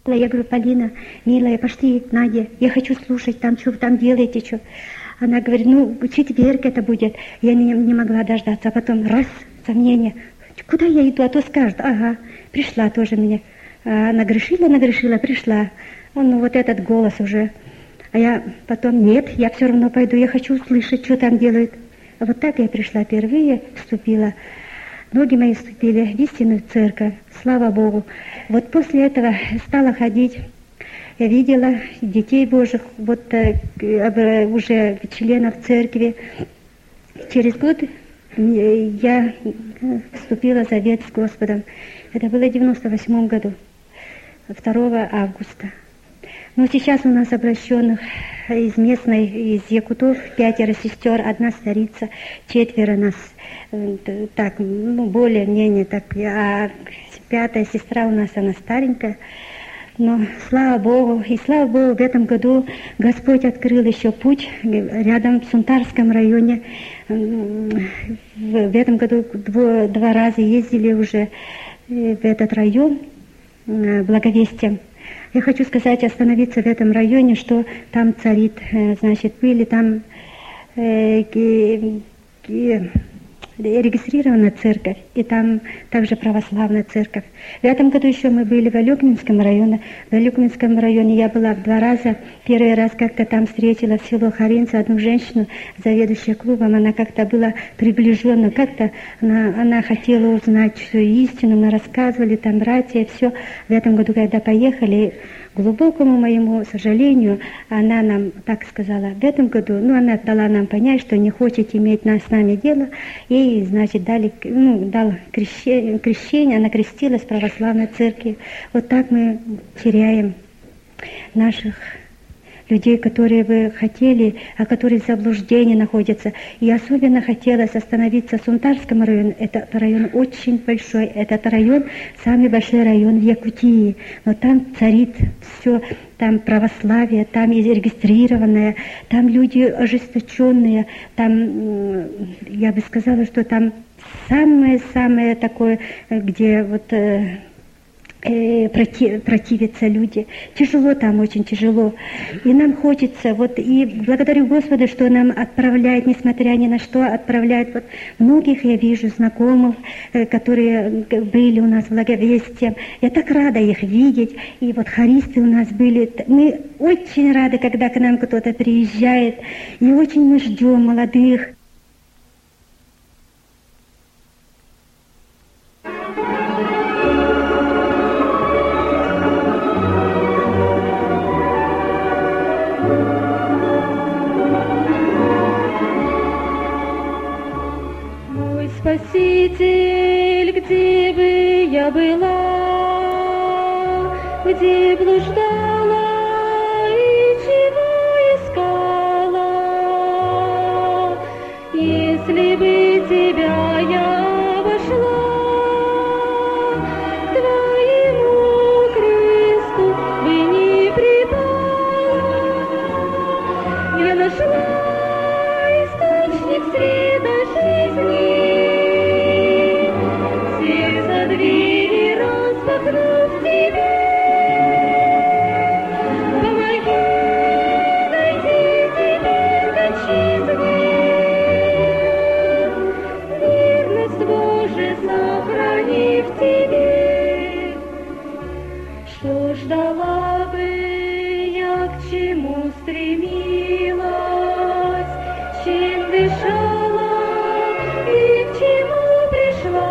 Я говорю: Полина, милая, пошли, Надя, я хочу слушать, там, что вы там делаете, что. Она говорит: ну, четверг это будет. Я не могла дождаться, а потом раз, сомнение. Куда я иду, а то скажут: ага, пришла тоже мне. Нагрешила, пришла. Ну, вот этот голос уже. А я потом: нет, я все равно пойду, я хочу услышать, что там делают. А вот так я пришла впервые, вступила. Ноги мои вступили в истинную церковь, слава Богу. Вот после этого стала ходить. Я видела детей Божьих, вот уже членов церкви. Через год я вступила в завет с Господом. Это было в 98 году, 2 августа. Но сейчас у нас обращенных из местной, из Якутов 5 сестер, 1 старица, 4 нас, так, ну, более-менее так, а 5-я сестра у нас, она старенькая. Но слава Богу, и слава Богу, в этом году Господь открыл еще путь рядом в Сунтарском районе. В этом году 2 раза ездили уже в этот район благовестием. Я хочу сказать, остановиться в этом районе, что там царит, значит, были там регистрирована церковь, и там также православная церковь. В этом году еще мы были в Алюкминском районе. В Алюкминском районе я была 2 раза. Первый раз как-то там встретила в село Харинца одну женщину, заведующую клубом. Она как-то была приближена, как-то она хотела узнать всю истину. Мы рассказывали, там братья, все. В этом году, когда поехали, к глубокому моему сожалению, она нам так сказала: в этом году, ну, она дала нам понять, что не хочет иметь с нами дело, и, значит, дал крещение, она крестилась в православной церкви. Вот так мы теряем наших людей, которые бы хотели, а которые в заблуждении находятся. И особенно хотелось остановиться в Сунтарском районе. Этот район очень большой. Этот район самый большой район в Якутии. Но там царит все, там православие, там зарегистрированное, там люди ожесточенные, там, я бы сказала, что там самое такое, где вот противятся люди. Тяжело там, очень тяжело. И нам хочется, вот, и благодарю Господа, что нам отправляет, несмотря ни на что, отправляет. Вот многих я вижу, знакомых, которые были у нас в благовестии. Я так рада их видеть. И вот хористы у нас были. Мы очень рады, когда к нам кто-то приезжает. И очень мы ждем молодых. Спаситель, где бы я была, где блуждала и чего искала, если бы тебя я обошла, к твоему кресту бы не припала, я нашла источник света жизни. Двери распахнув тебе, помоги найти теперь к отчизне. Верность Божия сохрани в тебе. Что ждала бы я, к чему стремилась, чем дышала и к чему пришла.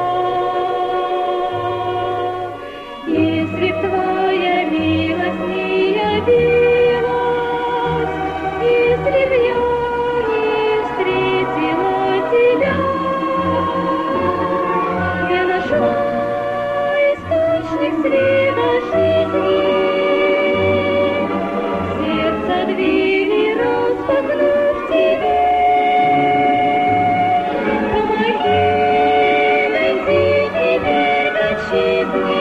Если б твоя милость не явилась, если б я не встретила тебя, я нашла источник света жизни. Сердце двери распахнув тебе, помоги найти теперь к отчизне.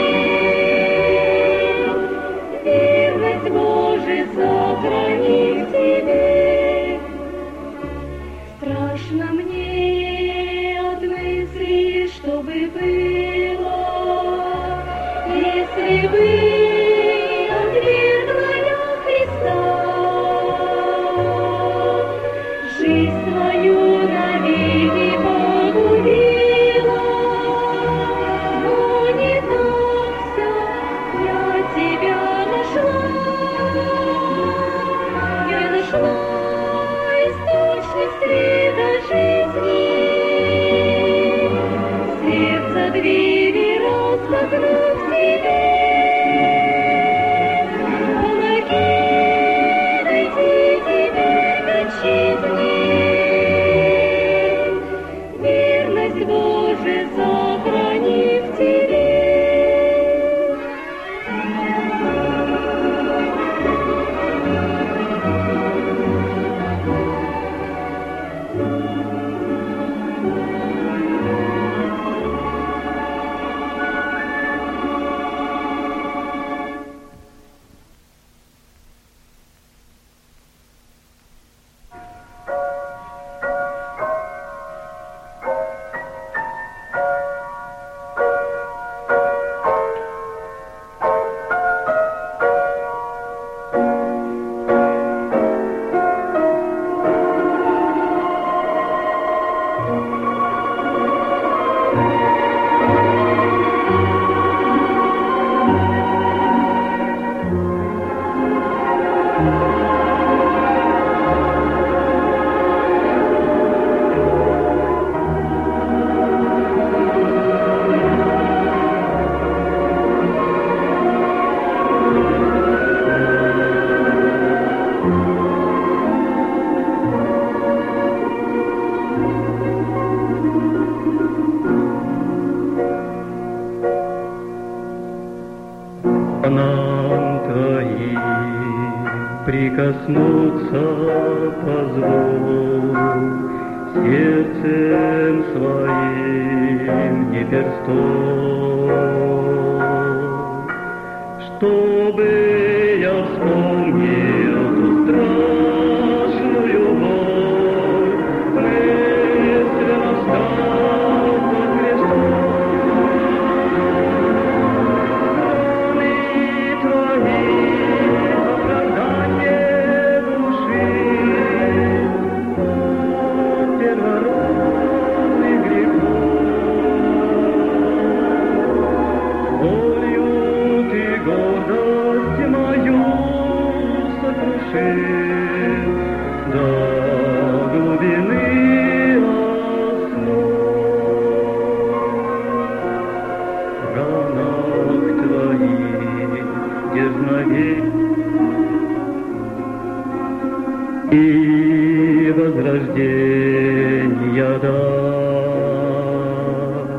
Сохрани в тебе. Прикоснуться позволь сердцем своим не перстой, чтобы я вспомнил ту страшную боль, мысленно встал под крестом. До глубины основ, в ранах твоих дерзновей и возрождения дар,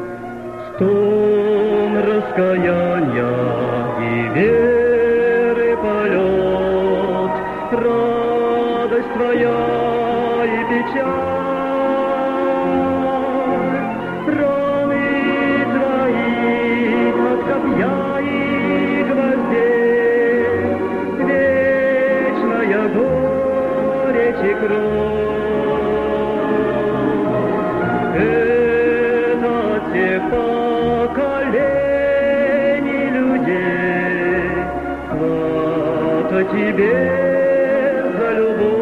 стон раскаяния и веры полет, радость твоя и печаль, раны твои от копья и гвоздей, вечная горечь и кровь. Это от всех поколений людей плата тебе за любовь.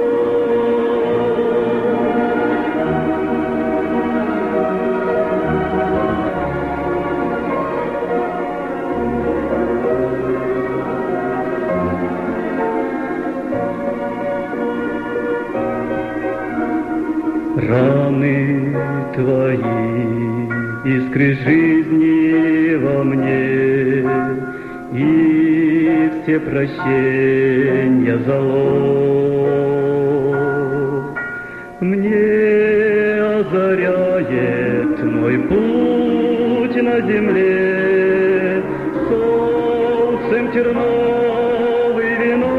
Раны твои, искры жизни во мне, и все прощения залог мне озаряет мой путь на земле, солнцем терновый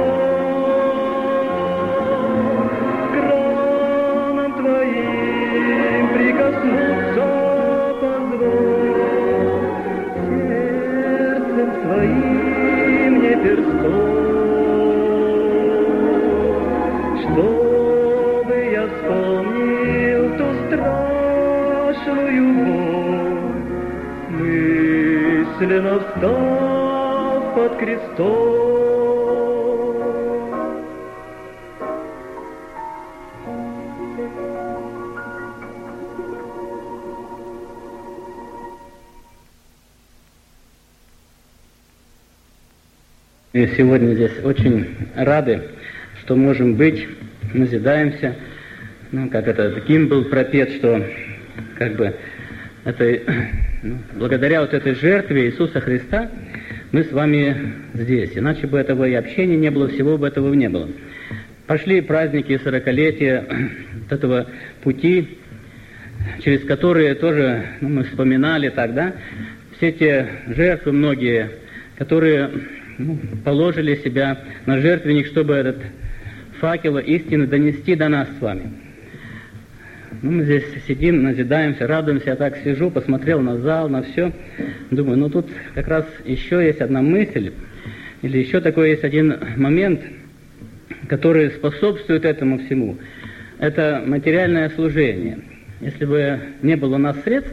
венок, к ранам твоим прикоснуться позволь, сердцем своим не перстой, чтобы я вспомнил ту страшную боль, мысленно встав под крестом. И сегодня здесь очень рады, что можем быть, назидаемся. Ну, как это, таким был пропет, что как бы это благодаря вот этой жертве Иисуса Христа мы с вами здесь. Иначе бы этого и общения не было, всего бы этого не было. Пошли праздники 40-летия вот этого пути, через которые тоже мы вспоминали тогда все те жертвы многие, которые положили себя на жертвенник, чтобы этот факел истины донести до нас с вами. Мы здесь сидим, назидаемся, радуемся. Я так сижу, посмотрел на зал, на все. Думаю, тут как раз еще есть одна мысль, или еще такой есть один момент, который способствует этому всему. Это материальное служение. Если бы не было у нас средств,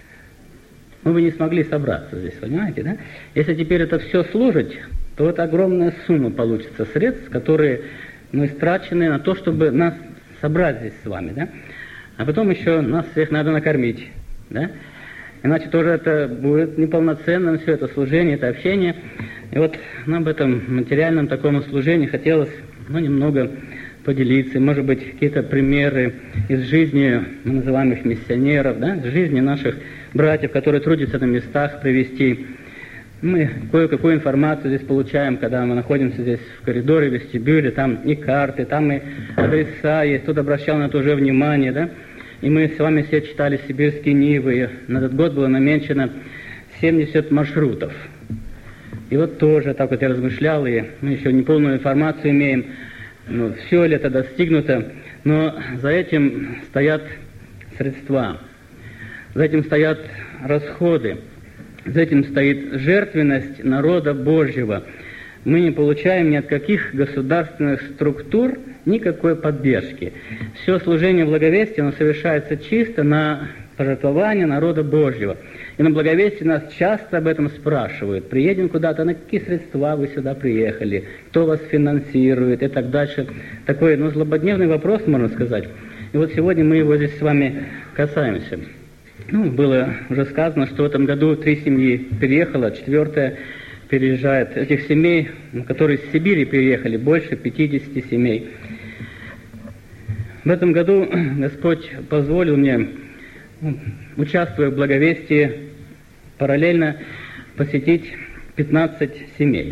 мы бы не смогли собраться здесь, понимаете, да? Если теперь это все служить, то вот огромная сумма получится средств, которые истрачены на то, чтобы нас собрать здесь с вами, да? А потом еще нас всех надо накормить, да? Иначе тоже это будет неполноценным, все это служение, это общение. И вот нам об этом материальном таком служении хотелось, немного поделиться, может быть, какие-то примеры из жизни, мы называем их миссионеров, да, из жизни наших братьев, которые трудятся на местах, привести. Мы кое-какую информацию здесь получаем, когда мы находимся здесь в коридоре, в вестибюле, там и карты, там и адреса есть, тут обращал на это уже внимание, да. И мы с вами все читали «Сибирские Нивы», и на этот год было намечено 70 маршрутов. И вот тоже так вот я размышлял, и мы еще неполную информацию имеем, все ли это достигнуто, но за этим стоят средства, за этим стоят расходы, за этим стоит жертвенность народа Божьего. Мы не получаем ни от каких государственных структур никакой поддержки. Все служение благовестия, оно совершается чисто на пожертвование народа Божьего. И на благовестии нас часто об этом спрашивают. Приедем куда-то, на какие средства вы сюда приехали, кто вас финансирует и так дальше. Такой, злободневный вопрос, можно сказать. И вот сегодня мы его здесь с вами касаемся. Было уже сказано, что в этом году 3 семьи переехало, 4-я переезжает. Этих семей, которые из Сибири переехали, больше 50 семей. В этом году Господь позволил мне, участвуя в благовестии, параллельно посетить 15 семей.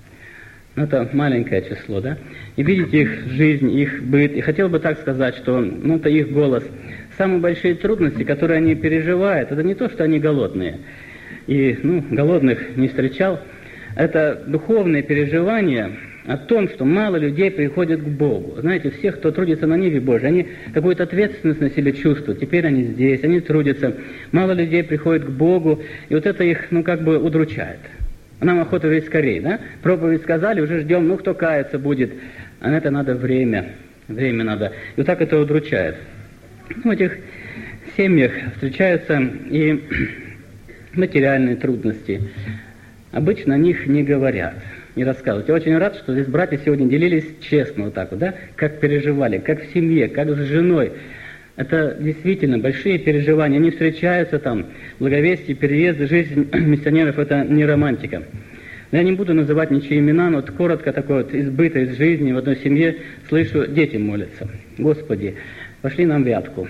Это маленькое число, да? И видеть их жизнь, их быт. И хотел бы так сказать, что это их голос. Самые большие трудности, которые они переживают, это не то, что они голодные. И, голодных не встречал. Это духовные переживания о том, что мало людей приходят к Богу. Знаете, все, кто трудится на ниве Божьей, они какую-то ответственность на себе чувствуют. Теперь они здесь, они трудятся. Мало людей приходит к Богу, и вот это их, удручает. Нам охота жить скорее, да? Проповедь сказали, уже ждем, кто каяться будет. А на это надо время. Время надо. И вот так это удручает. В этих семьях встречаются и материальные трудности. Обычно о них не говорят, не рассказывают. Я очень рад, что здесь братья сегодня делились честно вот так вот, да, как переживали, как в семье, как с женой. Это действительно большие переживания. Они встречаются там, благовестие, переезды, жизнь миссионеров – это не романтика. Я не буду называть ничьи имена, но вот коротко такое вот избыто из жизни. В одной семье слышу, дети молятся. Господи, пошли нам вятку.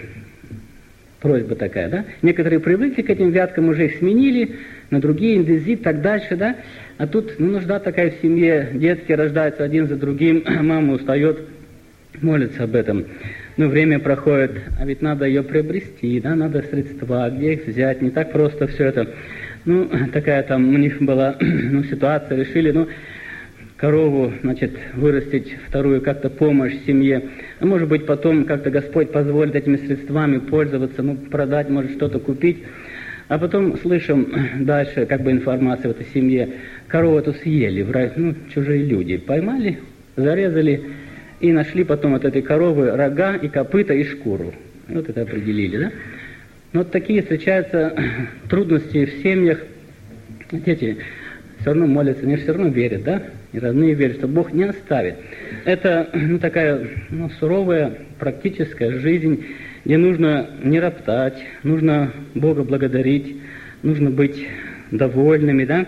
Просьба такая, да? Некоторые привыкли к этим вяткам, уже их сменили на другие, индезит, так дальше, да? А тут, нужда такая в семье, детки рождаются один за другим, мама устает, молится об этом. Время проходит, а ведь надо ее приобрести, да? Надо средства, где их взять, не так просто все это. Такая там у них была ситуация, решили, корову, вырастить вторую, как-то помощь семье. А может быть, потом как-то Господь позволит этими средствами пользоваться, продать, может, что-то купить. А потом слышим дальше, информация в этой семье. Корову эту съели, чужие люди. Поймали, зарезали и нашли потом от этой коровы рога и копыта и шкуру. Вот это определили, да? Вот такие встречаются трудности в семьях. Дети все равно молятся, они же все равно верят, да? И родные верят, что Бог не оставит. Это такая суровая практическая жизнь, где нужно не роптать, нужно Бога благодарить, нужно быть довольными, да?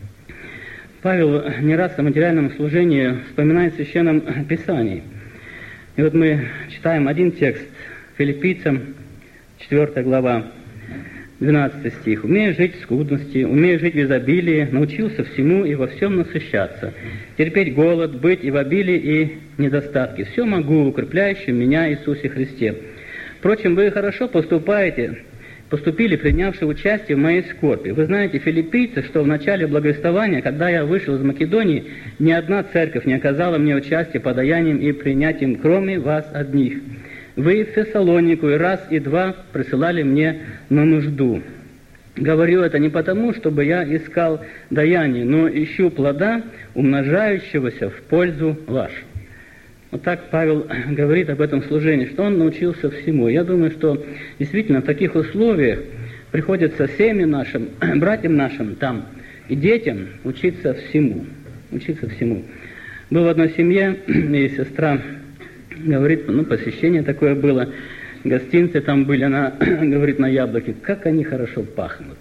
Павел не раз о материальном служении вспоминает в Священном Писании. И вот мы читаем один текст Филиппийцам, 4 глава. 12 стих. «Умея жить в скудности, умея жить в изобилии, научился всему и во всем насыщаться, терпеть голод, быть и в обилии, и недостатке. Все могу, укрепляющим меня Иисусе Христе. Впрочем, вы хорошо поступили, принявшие участие в моей скорби. Вы знаете, филиппийцы, что в начале благовествования, когда я вышел из Македонии, ни одна церковь не оказала мне участия подаянием и принятием, кроме вас одних. Вы в Фессалонику и раз, и два присылали мне на нужду. Говорю это не потому, чтобы я искал даяние, но ищу плода, умножающегося в пользу вашу». Вот так Павел говорит об этом служении, что он научился всему. Я думаю, что действительно в таких условиях приходится семьям нашим, братьям нашим там и детям учиться всему. Учиться всему. Был в одной семье, и сестра говорит, посещение такое было, гостинцы там были, она говорит на яблоке, как они хорошо пахнут.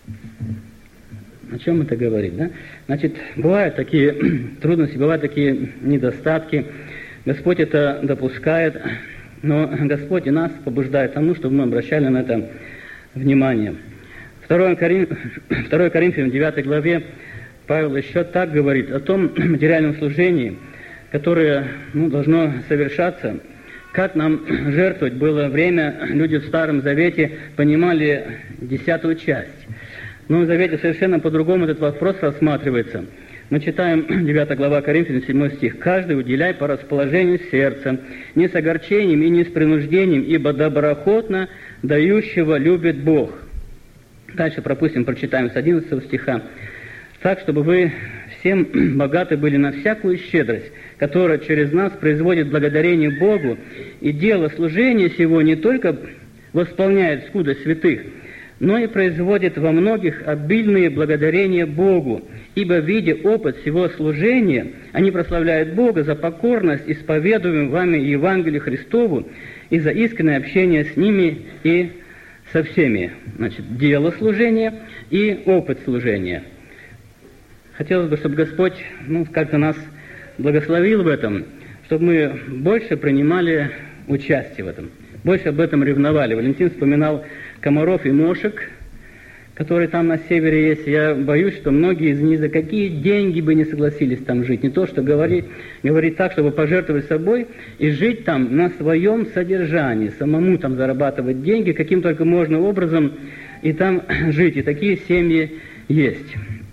О чем это говорит, да? Значит, бывают такие трудности, бывают такие недостатки. Господь это допускает, но Господь и нас побуждает тому, чтобы мы обращали на это внимание. 2 Коринфянам 9 главе Павел еще так говорит о том материальном служении, которое должно совершаться, как нам жертвовать было время. Люди в Старом Завете понимали 10-ю часть. Но в Завете совершенно по-другому этот вопрос рассматривается. Мы читаем 9 глава Коринфянам, 7 стих. «Каждый уделяй по расположению сердца, не с огорчением и не с принуждением, ибо доброохотно дающего любит Бог». Дальше прочитаем с 11 стиха. «Так, чтобы вы всем богаты были на всякую щедрость, которая через нас производит благодарение Богу, и дело служения сего не только восполняет скудость святых, но и производит во многих обильные благодарения Богу, ибо, видя опыт всего служения, они прославляют Бога за покорность, исповедуемую вами Евангелию Христову, и за искреннее общение с ними и со всеми». Значит, дело служения и опыт служения. Хотелось бы, чтобы Господь как-то нас благословил в этом, чтобы мы больше принимали участие в этом, больше об этом ревновали. Валентин вспоминал комаров и мошек, которые там на севере есть. Я боюсь, что многие из них за какие деньги бы не согласились там жить. Не то, что говорить так, чтобы пожертвовать собой и жить там на своем содержании, самому там зарабатывать деньги, каким только можно образом и там жить. И такие семьи есть.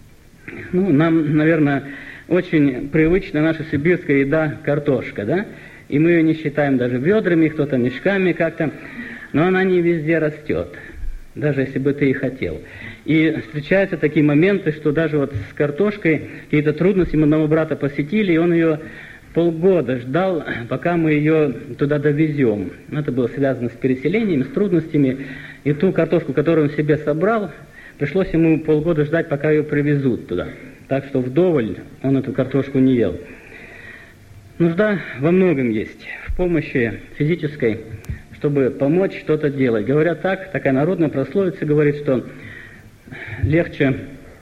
Нам, наверное, очень привычна наша сибирская еда картошка, да? И мы ее не считаем даже ведрами, кто-то мешками как-то, но она не везде растет, даже если бы ты и хотел. И встречаются такие моменты, что даже вот с картошкой какие-то трудности. Мы одного брата посетили, и он ее полгода ждал, пока мы ее туда довезем. Это было связано с переселением, с трудностями. И ту картошку, которую он себе собрал, пришлось ему полгода ждать, пока ее привезут туда. Так что вдоволь он эту картошку не ел. Нужда во многом есть, в помощи физической, чтобы помочь что-то делать. Говорят так, такая народная прословица говорит, что легче,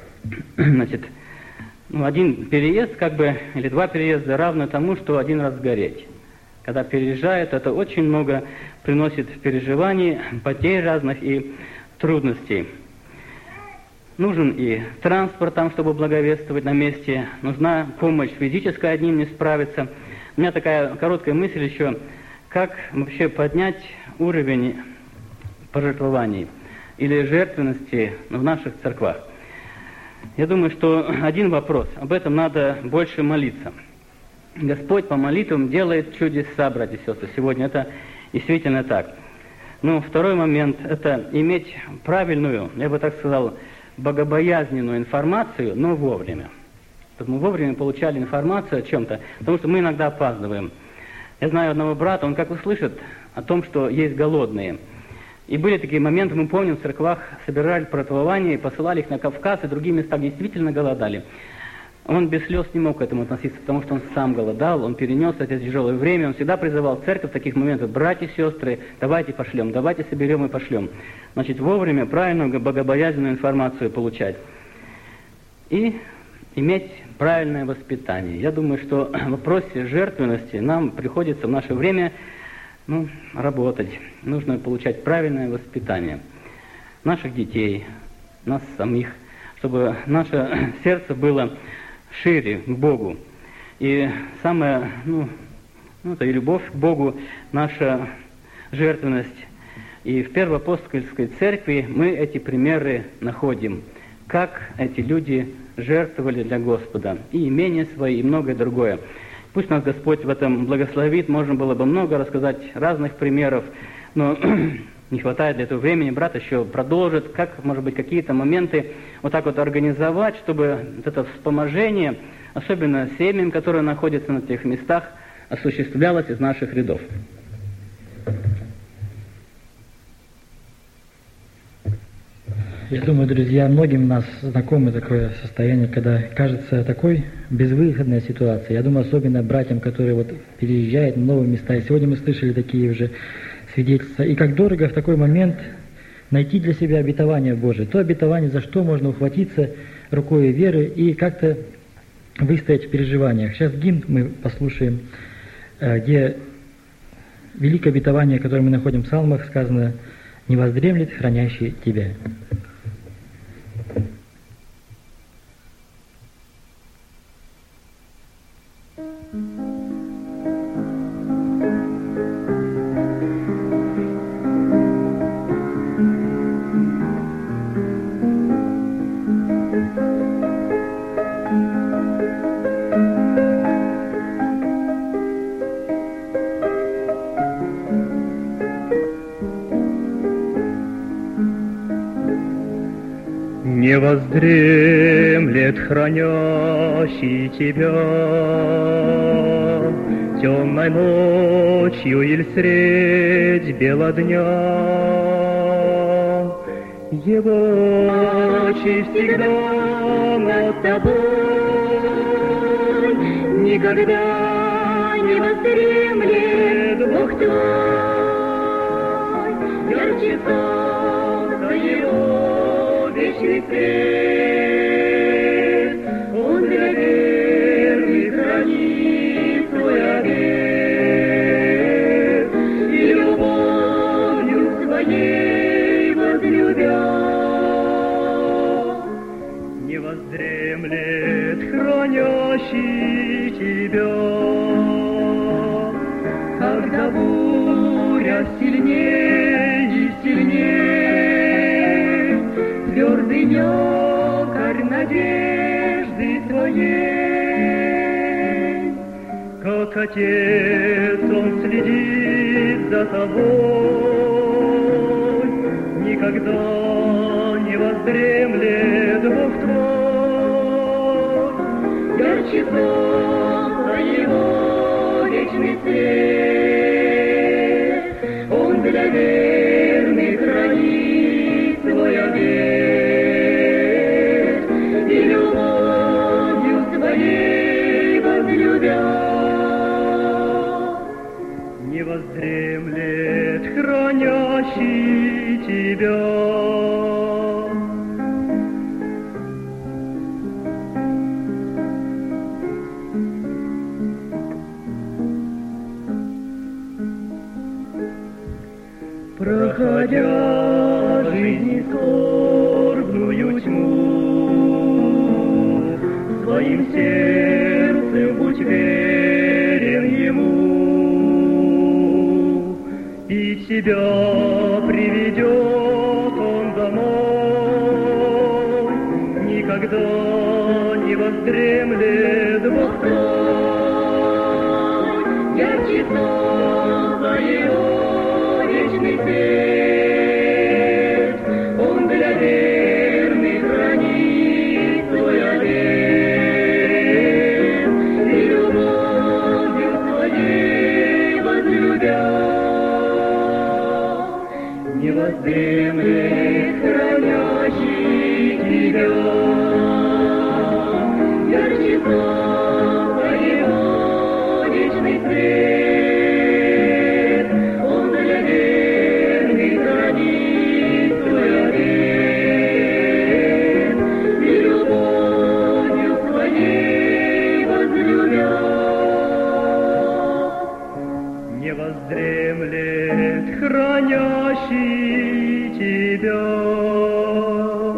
один переезд, или два переезда равны тому, что один раз сгореть. Когда переезжают, это очень много приносит переживаний, потерь разных и трудностей. Нужен и транспорт там, чтобы благовествовать на месте. Нужна помощь физическая, одним не справиться. У меня такая короткая мысль еще, как вообще поднять уровень пожертвований или жертвенности в наших церквах. Я думаю, что один вопрос, об этом надо больше молиться. Господь по молитвам делает чудеса, братья и сестры, сегодня это действительно так. Но второй момент – это иметь правильную, я бы так сказал, богобоязненную информацию, но вовремя. Чтобы мы вовремя получали информацию о чем-то, потому что мы иногда опаздываем. Я знаю одного брата, он как услышит о том, что есть голодные. И были такие моменты, мы помним, в церквах собирали пожертвования и посылали их на Кавказ, и другие места действительно голодали. Он без слез не мог к этому относиться, потому что он сам голодал, он перенес это тяжелое время, он всегда призывал церковь в таких моментах: братья и сестры, давайте пошлем, давайте соберем и пошлем. Значит, вовремя правильную богобоязненную информацию получать. И иметь правильное воспитание. Я думаю, что в вопросе жертвенности нам приходится в наше время работать. Нужно получать правильное воспитание. наших детей, нас самих, чтобы наше сердце было шире к Богу. И самое, это и любовь к Богу, наша жертвенность. И в Первоапостольской церкви мы эти примеры находим, как эти люди жертвовали для Господа, и имения свои, и многое другое. Пусть нас Господь в этом благословит, можно было бы много рассказать разных примеров, но не хватает для этого времени. Брат еще продолжит, как, может быть, какие-то моменты вот так вот организовать, чтобы вот это вспоможение, особенно семьям, которые находятся на тех местах, осуществлялось из наших рядов. Я думаю, друзья, многим нас знакомо такое состояние, когда кажется такой безвыходная ситуация. Я думаю, особенно братьям, которые вот переезжают на новые места. И сегодня мы слышали такие уже свидетельства. И как дорого в такой момент найти для себя обетование Божие. То обетование, за что можно ухватиться рукой веры и как-то выстоять в переживаниях. Сейчас гимн мы послушаем, где великое обетование, которое мы находим в псалмах, сказано: «Не воздремлет хранящий тебя». Не воздремлет хранящий тебя темной ночью или средь бела дня. Его очи всегда над тобой, никогда не воздремлет Бог твой. Ярче солнца его вечный свет, он для верных хранит свой обет, и любовью своей возлюбя. Не воздремлет хранящий тебя, когда буря сильней и сильней, твердый якорь надежды твоей. Как Отец Он следит за тобой, никогда не воздремлет Бог твой. Ярче солнца его вечный свет, он для верных хранит свой обет, и любовью своей возлюбя. Не воздремлет хранящий тебя. Проходя жизни скорбную тьму, своим сердцем будь верен Ему, и тебя приведет Он домой. Никогда не воздремлет Бог твой, ярче солнца Его вечный свет, он для верных хранит свой обет, и любовью своей возлюбя. Не воздремлет хранящий тебя, ярче солнца его вечный свет, он для верных хранит свой обет, и любовью своей возлюбя. не воздремлет хранящий тебя.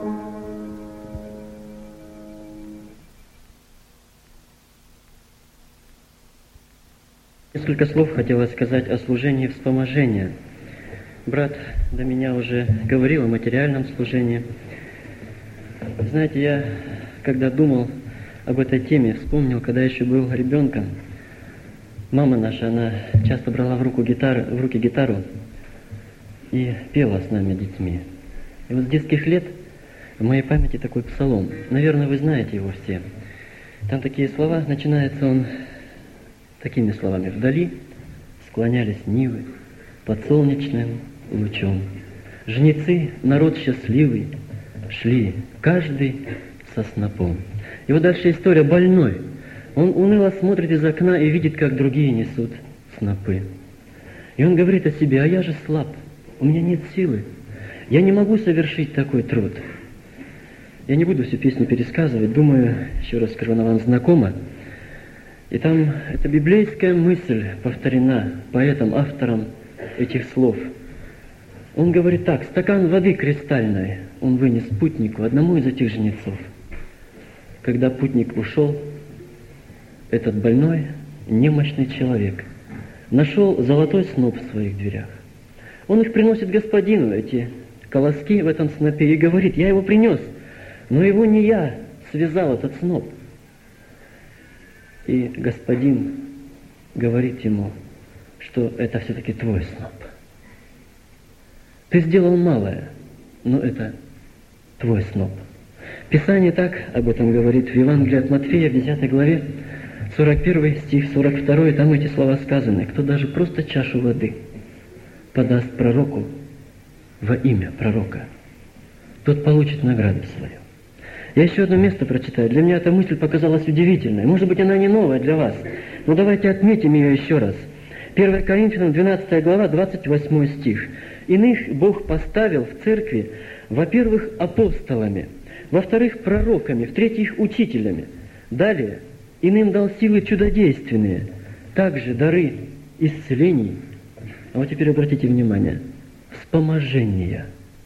Несколько слов хотелось сказать о служении вспоможения. Брат до меня уже говорил о материальном служении. Знаете, я, когда думал об этой теме, вспомнил, когда еще был ребенком, мама наша, она часто брала в руки гитару и пела с нами, детьми. И вот с детских лет в моей памяти такой псалом. Наверное, вы знаете его все. Там такие слова, начинается он такими словами. «Вдали склонялись нивы под солнечным лучом. Жнецы, народ счастливый, шли, каждый со снопом». И вот дальше история. Больной. Он уныло смотрит из окна и видит, как другие несут снопы. И он говорит о себе: «А я же слаб, у меня нет силы, я не могу совершить такой труд». Я не буду всю песню пересказывать, думаю, еще раз скажу, она вам знакома. И там эта библейская мысль повторена поэтом, автором этих слов. Он говорит так: стакан воды кристальной он вынес путнику, одному из этих жнецов. Когда путник ушел, этот больной, немощный человек нашел золотой сноп в своих дверях. Он их приносит господину, эти колоски в этом снопе, и говорит: «Я его принес, но его не я связал, этот сноп». И господин говорит ему, что это все-таки твой сноп. Ты сделал малое, но это твой сноп. Писание так об этом говорит в Евангелии от Матфея, в 10 главе, 41 стих, 42, там эти слова сказаны: «Кто даже просто чашу воды подаст пророку во имя пророка, тот получит награду свою». Я еще одно место прочитаю. Для меня эта мысль показалась удивительной. Может быть, она не новая для вас, но давайте отметим ее еще раз. 1 Коринфянам 12 глава, 28 стих. «Иных Бог поставил в церкви, во-первых, апостолами, во-вторых, пророками, в-третьих, учителями. Далее, иным дал силы чудодейственные, также дары исцелений». А вот теперь обратите внимание. Вспоможения,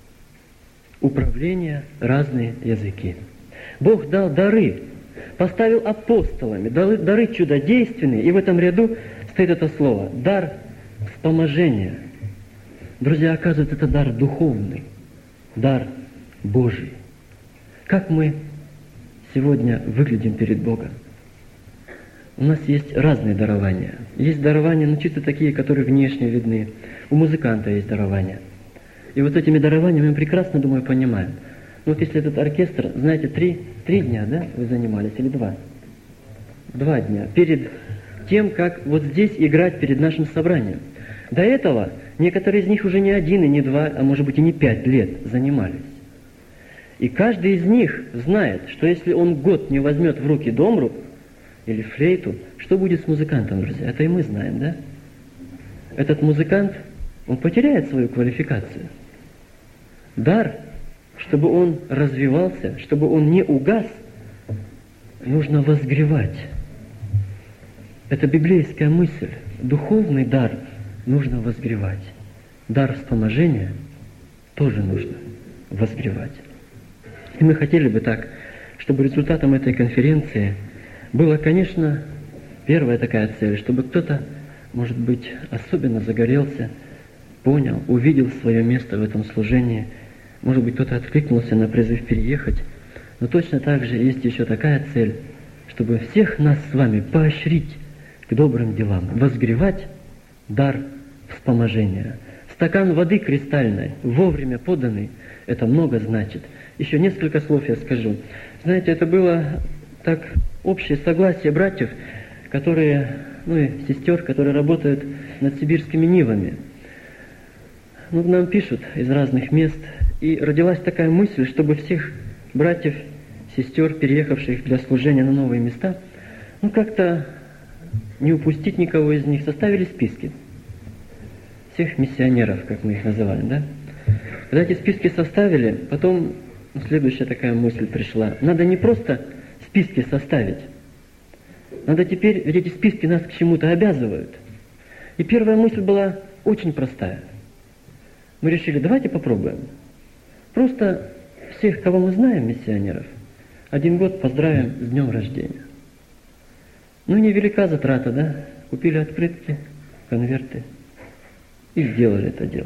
управление, разные языки. Бог дал дары, поставил апостолами, дары чудодейственные, и в этом ряду стоит это слово – дар вспоможения. Друзья, оказывается, это дар духовный, дар Божий. Как мы сегодня выглядим перед Богом? У нас есть разные дарования. Есть дарования, чисто такие, которые внешне видны. У музыканта есть дарования. И вот этими дарованиями мы прекрасно, думаю, понимаем. Вот если этот оркестр, знаете, три дня, да, вы занимались, или 2? 2 дня. Перед тем, как вот здесь играть перед нашим собранием. До этого некоторые из них уже не 1 и не 2, а может быть и не 5 лет занимались. И каждый из них знает, что если он год не возьмет в руки домру или флейту, что будет с музыкантом, друзья? Это и мы знаем, да? Этот музыкант, он потеряет свою квалификацию. Дар, чтобы он развивался, чтобы он не угас, нужно возгревать. Это библейская мысль. Духовный дар нужно возгревать. Дар вспоможения тоже нужно возгревать. И мы хотели бы так, чтобы результатом этой конференции была, конечно, первая такая цель, чтобы кто-то, может быть, особенно загорелся, понял, увидел свое место в этом служении. Может быть, кто-то откликнулся на призыв переехать. Но точно так же есть еще такая цель, чтобы всех нас с вами поощрить к добрым делам, возгревать дар вспоможения. Стакан воды кристальной, вовремя поданный, это много значит. Еще несколько слов я скажу. Знаете, это было так общее согласие братьев, которые, и сестер, которые работают над сибирскими нивами. К нам пишут из разных мест, и родилась такая мысль, чтобы всех братьев, сестер, переехавших для служения на новые места, как-то не упустить никого из них, составили списки. Всех миссионеров, как мы их называли, да? Когда эти списки составили, потом следующая такая мысль пришла. Надо не просто списки составить. Надо теперь, ведь эти списки нас к чему-то обязывают. И первая мысль была очень простая. Мы решили, давайте попробуем. Просто всех, кого мы знаем, миссионеров, 1 год поздравим с днем рождения. Ну, невелика затрата, да? Купили открытки, конверты и сделали это дело.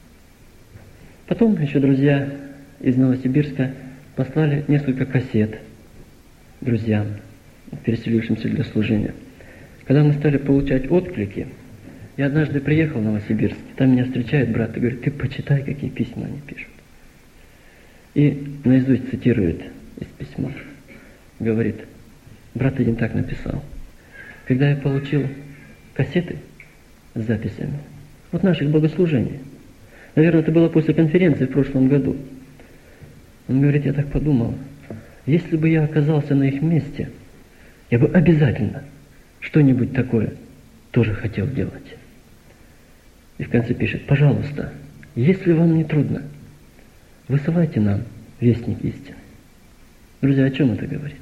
Потом еще друзья из Новосибирска послали несколько кассет друзьям, переселившимся для служения. Когда мы стали получать отклики, я однажды приехал в Новосибирск, там меня встречает брат и говорит, ты почитай, какие письма они пишут. И наизусть цитирует из письма. Говорит, брат один так написал. Когда я получил кассеты с записями, вот наших богослужений, наверное, это было после конференции в прошлом году, он говорит, я так подумал, если бы я оказался на их месте, я бы обязательно что-нибудь такое тоже хотел делать. И в конце пишет, пожалуйста, если вам не трудно, высылайте нам вестник истины. Друзья, о чем это говорит?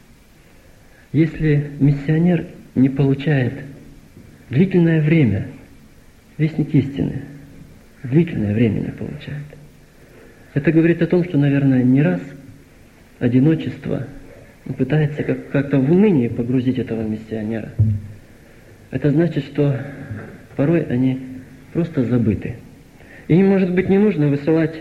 Если миссионер не получает длительное время вестник истины, длительное время не получает, это говорит о том, что, наверное, не раз одиночество пытается как-то в уныние погрузить этого миссионера. Это значит, что порой они просто забыты. И им, может быть, не нужно высылать,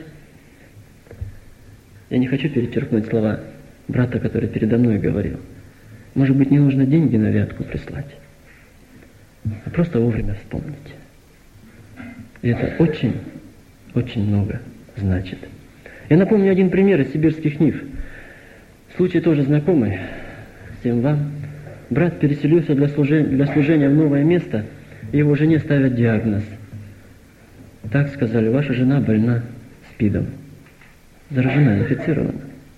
я не хочу перечеркнуть слова брата, который передо мной говорил, может быть, не нужно деньги на вятку прислать, а просто вовремя вспомнить. И это очень, очень много значит. Я напомню один пример из сибирских нив. Случай тоже знакомый всем вам. Брат переселился для служения в новое место, и его жене ставят диагноз. Так сказали, ваша жена больна СПИДом. Заражена, инфицирована.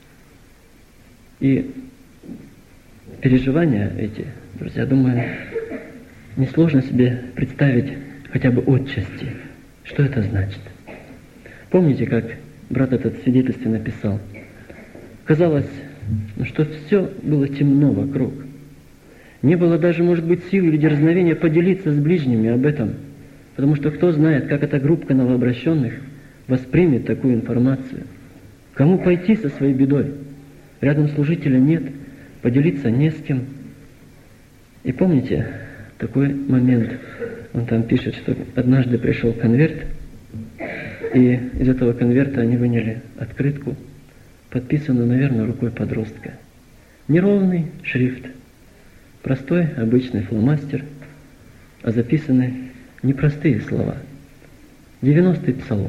И переживания эти, друзья, думаю, несложно себе представить хотя бы отчасти, что это значит. Помните, как брат этот в свидетельстве написал? Казалось, что все было темно вокруг. Не было даже, может быть, сил или дерзновения поделиться с ближними об этом, потому что кто знает, как эта группа новообращенных воспримет такую информацию. Кому пойти со своей бедой? Рядом служителя нет, поделиться не с кем. И помните такой момент, он там пишет, что однажды пришел конверт, и из этого конверта они выняли открытку, подписанную, наверное, рукой подростка. Неровный шрифт, простой обычный фломастер, а записаны непростые слова. 90-й псалом.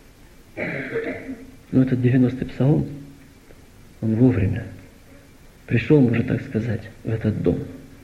Но этот 90-й псалом, он вовремя пришел, можно так сказать, в этот дом.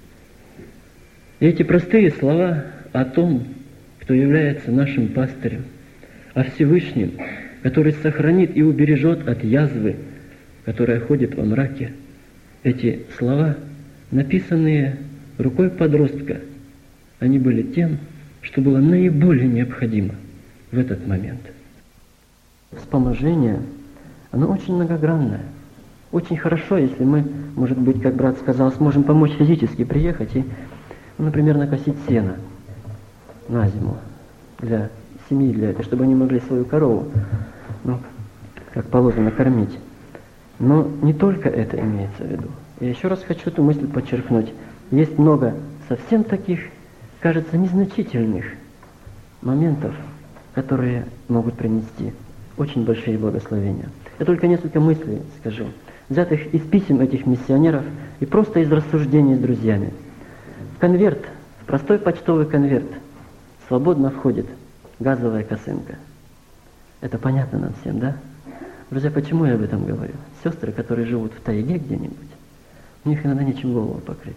И эти простые слова о том, кто является нашим пастырем, о Всевышнем, который сохранит и убережет от язвы, которая ходит во мраке, эти слова, написанные рукой подростка, они были тем, что было наиболее необходимо в этот момент. Вспоможение, оно очень многогранное. Очень хорошо, если мы, может быть, как брат сказал, сможем помочь физически приехать и, например, накосить сено на зиму для семьи, чтобы они могли свою корову, как положено, кормить. Но не только это имеется в виду. Я еще раз хочу эту мысль подчеркнуть. Есть много совсем таких, кажется, незначительных моментов, которые могут принести очень большие благословения. Я только несколько мыслей скажу, взятых из писем этих миссионеров и просто из рассуждений с друзьями. В конверт, в простой почтовый конверт свободно входит газовая косынка. Это понятно нам всем, да? Друзья, почему я об этом говорю? Сестры, которые живут в тайге где-нибудь, у них иногда нечем голову покрыть.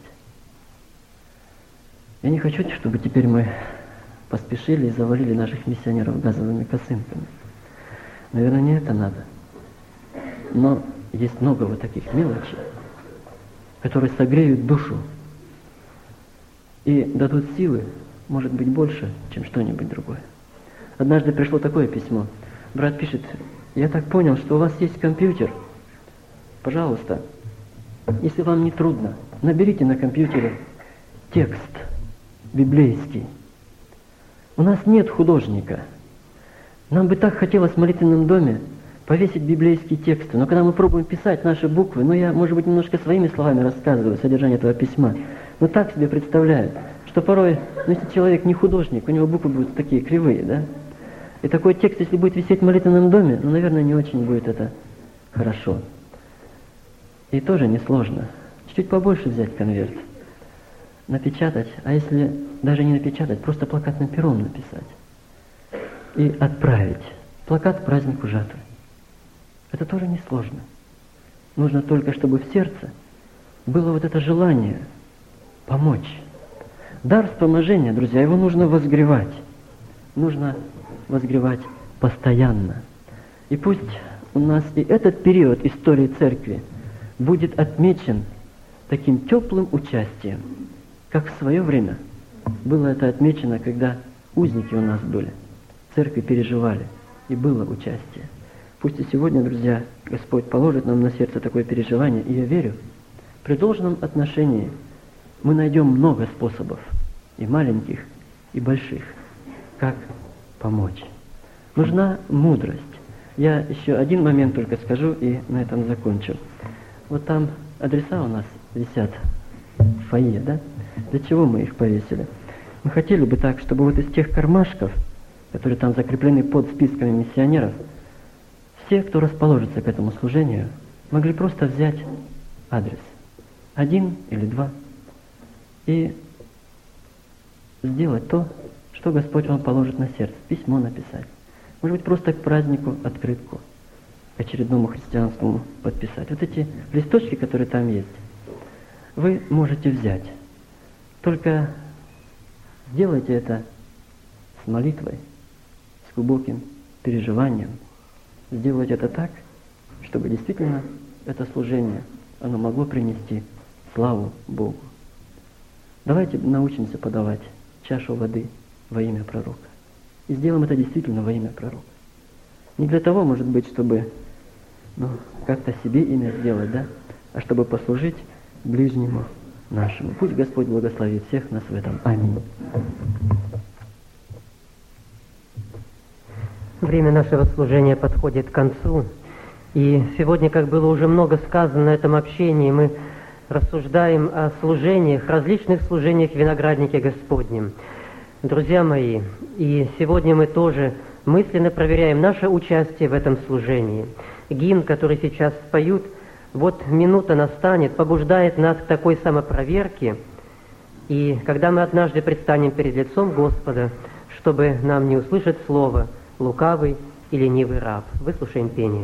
Я не хочу, чтобы теперь мы поспешили и завалили наших миссионеров газовыми косынками. Наверное, не это надо. Но есть много вот таких мелочей, которые согреют душу и дадут силы, может быть, больше, чем что-нибудь другое. Однажды пришло такое письмо. Брат пишет, я так понял, что у вас есть компьютер. Пожалуйста, если вам не трудно, наберите на компьютере текст библейский У нас нет художника. Нам бы так хотелось в молитвенном доме повесить библейские тексты. Но когда мы пробуем писать наши буквы, я, может быть, немножко своими словами рассказываю содержание этого письма, но так себе представляю, что порой, если человек не художник, у него буквы будут такие кривые, да? И такой текст, если будет висеть в молитвенном доме, наверное, не очень будет это хорошо. И тоже несложно. Чуть побольше взять конверт, напечатать, а если даже не напечатать, просто плакатным пером написать и отправить. Плакат к празднику жатвы. Это тоже несложно. Нужно только, чтобы в сердце было вот это желание помочь. Дар вспоможения, друзья, его нужно возгревать. Нужно возгревать постоянно. И пусть у нас и этот период истории церкви будет отмечен таким теплым участием, как в свое время было это отмечено, когда узники у нас были. Церкви переживали, и было участие. Пусть и сегодня, друзья, Господь положит нам на сердце такое переживание, и я верю, при должном отношении мы найдем много способов, и маленьких, и больших, как помочь. Нужна мудрость. Я еще один момент только скажу, и на этом закончу. Вот там адреса у нас висят в фойе, да? Для чего мы их повесили? Мы хотели бы так, чтобы вот из тех кармашков, которые там закреплены под списками миссионеров, все, кто расположится к этому служению, могли просто взять адрес, 1 или 2, и сделать то, что Господь вам положит на сердце, письмо написать. Может быть, просто к празднику открытку, к очередному христианскому подписать. Вот эти листочки, которые там есть, вы можете взять. Только сделайте это с молитвой, с глубоким переживанием. Сделайте это так, чтобы действительно это служение, оно могло принести славу Богу. Давайте научимся подавать чашу воды во имя пророка. И сделаем это действительно во имя пророка. Не для того, может быть, чтобы как-то себе имя сделать, да, а чтобы послужить ближнему нашему. Пусть Господь благословит всех нас в этом. Аминь. Время нашего служения подходит к концу. И сегодня, как было уже много сказано на этом общении, мы рассуждаем о служениях, различных служениях в винограднике Господнем. Друзья мои, и сегодня мы тоже мысленно проверяем наше участие в этом служении. Гимн, который сейчас поют, вот минута настанет, побуждает нас к такой самопроверке. И когда мы однажды предстанем перед лицом Господа, чтобы нам не услышать слово «лукавый» и «ленивый раб». Выслушаем пение.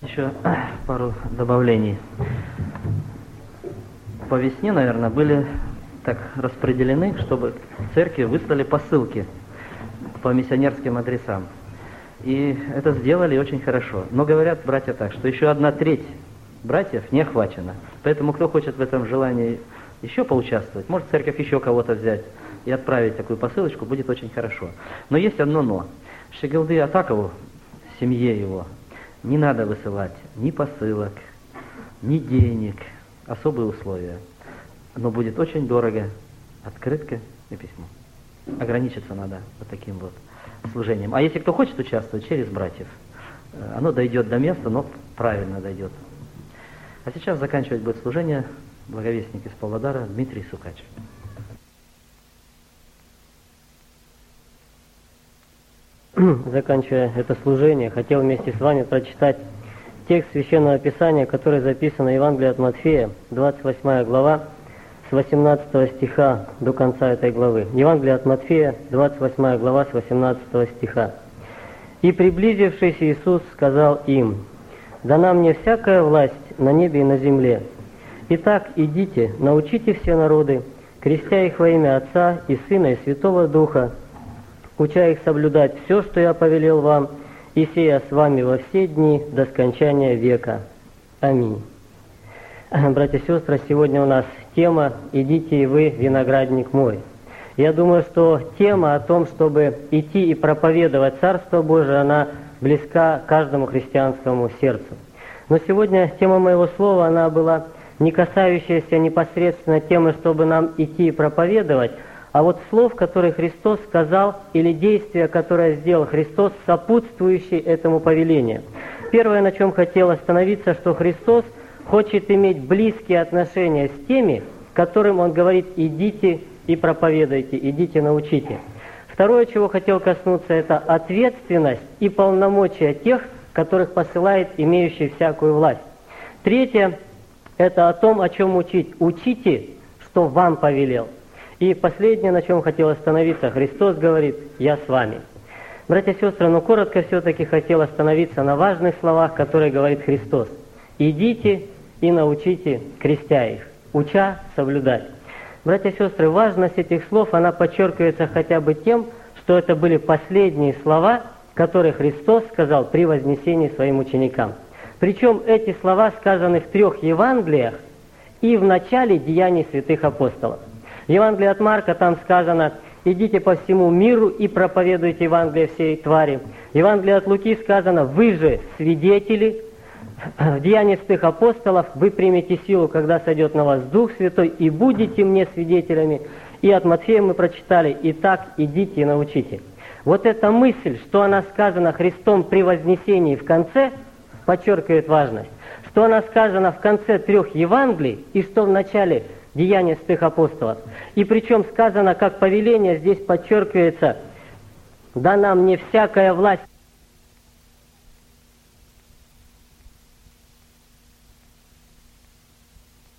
Еще пару добавлений. По весне, наверное, были так распределены, чтобы церкви выслали посылки по миссионерским адресам. И это сделали очень хорошо. Но говорят братья так, что еще 1/3 братьев не охвачена. Поэтому кто хочет в этом желании еще поучаствовать, может церковь еще кого-то взять и отправить такую посылочку, будет очень хорошо. Но есть одно но. Шегелды Атакову, семье его, не надо высылать ни посылок, ни денег, особые условия. Но будет очень дорого открытка и письмо. Ограничиться надо вот таким вот служением. А если кто хочет участвовать, через братьев, оно дойдет до места, но правильно дойдет. А сейчас заканчивать будет служение благовестник из Павлодара Дмитрий Сукач. Заканчивая это служение, хотел вместе с вами прочитать текст Священного Писания, который записан в Евангелии от Матфея, 28 глава, с 18 стиха до конца этой главы. Евангелие от Матфея, 28 глава, с 18 стиха. «И приблизившись, Иисус сказал им: дана мне всякая власть на небе и на земле. Итак, идите, научите все народы, крестя их во имя Отца и Сына и Святого Духа, уча их соблюдать все, что я повелел вам, и сея с вами во все дни до скончания века. Аминь». Братья и сестры, сегодня у нас тема «Идите и вы, виноградник мой». Я думаю, что тема о том, чтобы идти и проповедовать Царство Божие, она близка каждому христианскому сердцу. Но сегодня тема моего слова, она была не касающаяся непосредственно темы, чтобы нам идти и проповедовать, а вот слов, которые Христос сказал, или действия, которые сделал Христос, сопутствующие этому повелению. Первое, на чем хотел остановиться, что Христос хочет иметь близкие отношения с теми, которым Он говорит: идите и проповедуйте, идите научите. Второе, чего хотел коснуться, это ответственность и полномочия тех, которых посылает имеющий всякую власть. Третье, это о том, о чем учить. Учите, что вам повелел. И последнее, на чем хотел остановиться, Христос говорит: «Я с вами». Братья и сестры, но коротко все-таки хотел остановиться на важных словах, которые говорит Христос. «Идите и научите, крестя их, уча соблюдать». Братья и сестры, важность этих слов, она подчеркивается хотя бы тем, что это были последние слова, которые Христос сказал при вознесении своим ученикам. Причем эти слова сказаны в 3 Евангелиях и в начале деяний святых апостолов. В Евангелии от Марка там сказано: «Идите по всему миру и проповедуйте Евангелие всей твари». В Евангелии от Луки сказано: «Вы же свидетели». В Деянии святых апостолов: «Вы примете силу, когда сойдет на вас Дух Святой, и будете мне свидетелями». И от Матфея мы прочитали: «Итак, идите и научите». Вот эта мысль, что она сказана Христом при вознесении в конце, подчеркивает важность. Что она сказана в конце 3 Евангелий, и что в начале Деяния святых апостолов. И причем сказано как повеление, здесь подчеркивается: «Дана мне всякая власть